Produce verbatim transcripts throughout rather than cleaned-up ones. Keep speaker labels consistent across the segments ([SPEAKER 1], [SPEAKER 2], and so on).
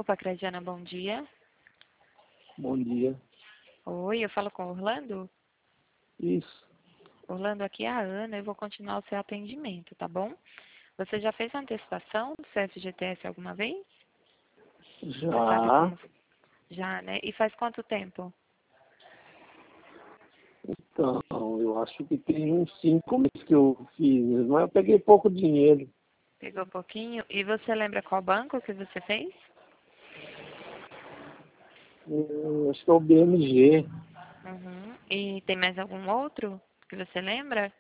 [SPEAKER 1] Grupo Acrediana, bom dia.
[SPEAKER 2] Bom dia.
[SPEAKER 1] Oi, eu falo com o Orlando?
[SPEAKER 2] Isso.
[SPEAKER 1] Orlando, aqui é a Ana, eu vou continuar o seu atendimento, tá bom? Você já fez a antecipação do C F G T S alguma vez? Você sabe
[SPEAKER 2] Já.
[SPEAKER 1] como? Já, né? E faz quanto tempo?
[SPEAKER 2] Então, eu acho que tem uns cinco meses que eu fiz, mas eu peguei pouco dinheiro.
[SPEAKER 1] Pegou pouquinho. E você lembra qual banco que você fez?
[SPEAKER 2] Eu acho que é o B M G.
[SPEAKER 1] Uhum. E tem mais algum outro que você lembra?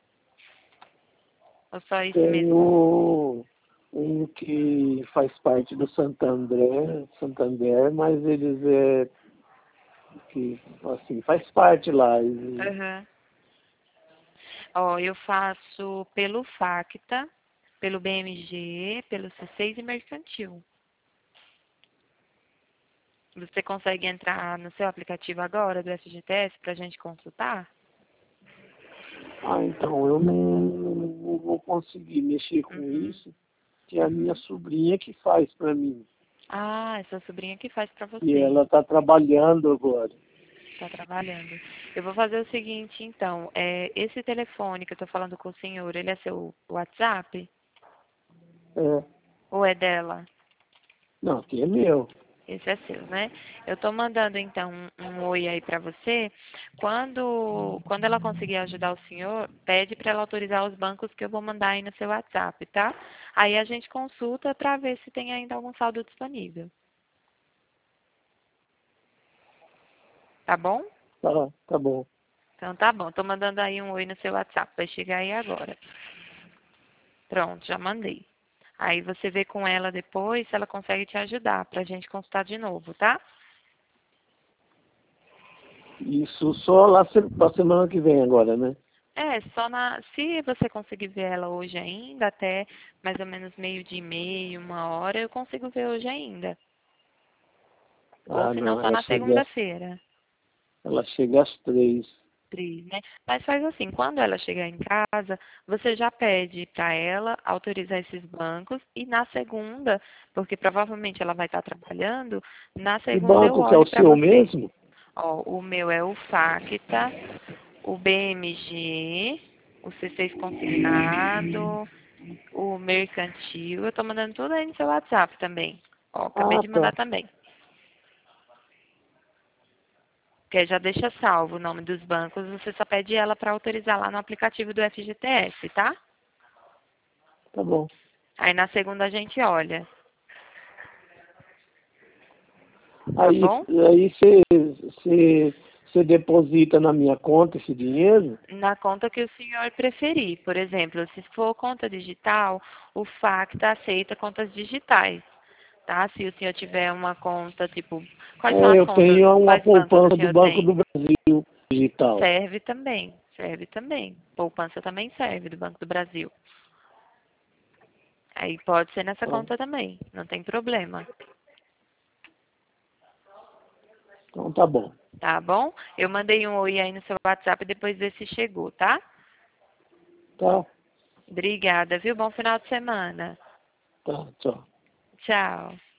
[SPEAKER 1] Ou só esse
[SPEAKER 2] Tem
[SPEAKER 1] mesmo?
[SPEAKER 2] o, um que faz parte do Santander, Santander, mas eles é que assim, faz parte lá. E,
[SPEAKER 1] Aham. Ó, eu faço pelo Facta, pelo B M G, pelo C seis e Mercantil. Você consegue entrar no seu aplicativo agora do F G T S para a gente consultar?
[SPEAKER 2] ah, então eu não, não vou conseguir mexer com
[SPEAKER 1] Uhum.
[SPEAKER 2] isso, que é a minha
[SPEAKER 1] Uhum.
[SPEAKER 2] sobrinha que faz para mim.
[SPEAKER 1] Ah, essa sobrinha que faz para
[SPEAKER 2] E
[SPEAKER 1] você.
[SPEAKER 2] ela está trabalhando agora.
[SPEAKER 1] Está trabalhando. Eu vou fazer o seguinte, então. É, esse telefone que eu estou falando com o senhor, ele é seu WhatsApp?
[SPEAKER 2] É.
[SPEAKER 1] Ou é dela?
[SPEAKER 2] Não, aqui é meu.
[SPEAKER 1] Esse é seu, né? Eu estou mandando, então, um, um oi aí para você. Quando, quando ela conseguir ajudar o senhor, pede para ela autorizar os bancos que eu vou mandar aí no seu WhatsApp, tá? Aí a gente consulta para ver se tem ainda algum saldo disponível. Tá bom?
[SPEAKER 2] Tá, tá bom.
[SPEAKER 1] Então tá bom. Estou mandando aí um oi no seu WhatsApp. Vai chegar aí agora. Pronto, já mandei. Aí você vê com ela depois se ela consegue te ajudar para a gente consultar de novo, tá?
[SPEAKER 2] Isso só lá se- pra semana que vem agora, né?
[SPEAKER 1] É, só na. Se você conseguir ver ela hoje ainda, até mais ou menos meio dia e meio, uma hora, eu consigo ver hoje ainda. Ou
[SPEAKER 2] Ah,
[SPEAKER 1] se não,
[SPEAKER 2] não,
[SPEAKER 1] só
[SPEAKER 2] ela
[SPEAKER 1] na
[SPEAKER 2] chega, às-
[SPEAKER 1] segunda-feira.
[SPEAKER 2] ela chega às três.
[SPEAKER 1] Tri, né? Mas faz assim, quando ela chegar em casa, você já pede para ela autorizar esses bancos e na segunda, porque provavelmente ela vai estar trabalhando, na
[SPEAKER 2] Que
[SPEAKER 1] segunda eu
[SPEAKER 2] banco que é
[SPEAKER 1] olho
[SPEAKER 2] o
[SPEAKER 1] para
[SPEAKER 2] seu
[SPEAKER 1] você.
[SPEAKER 2] mesmo?
[SPEAKER 1] Ó, o meu é o Facta, o B M G, o C seis consignado, o mercantil. Eu tô mandando tudo aí no seu WhatsApp também. Ó, acabei
[SPEAKER 2] Ah,
[SPEAKER 1] de mandar
[SPEAKER 2] tá.
[SPEAKER 1] também. Que aí já deixa salvo o nome dos bancos, você só pede ela para autorizar lá no aplicativo do F G T S, tá?
[SPEAKER 2] Tá bom.
[SPEAKER 1] Aí na segunda a gente olha, tá
[SPEAKER 2] Aí,
[SPEAKER 1] bom?
[SPEAKER 2] aí você você deposita na minha conta esse dinheiro?
[SPEAKER 1] Na conta que o senhor preferir. Por exemplo, se for conta digital, o Facta aceita contas digitais, tá? Se o senhor tiver uma conta, tipo, quais são
[SPEAKER 2] É,
[SPEAKER 1] as
[SPEAKER 2] eu
[SPEAKER 1] contas,
[SPEAKER 2] tenho uma
[SPEAKER 1] quais bancos o
[SPEAKER 2] poupança do
[SPEAKER 1] senhor
[SPEAKER 2] Banco
[SPEAKER 1] tem?
[SPEAKER 2] do Brasil digital.
[SPEAKER 1] Serve também, serve também. Poupança também serve do Banco do Brasil. Aí pode ser nessa
[SPEAKER 2] Então,
[SPEAKER 1] conta também, não tem problema,
[SPEAKER 2] então tá bom.
[SPEAKER 1] tá bom? Eu mandei um oi aí no seu WhatsApp depois ver se chegou, tá?
[SPEAKER 2] Tá,
[SPEAKER 1] Obrigada, viu? Bom final de semana.
[SPEAKER 2] tá, tchau.
[SPEAKER 1] Tchau.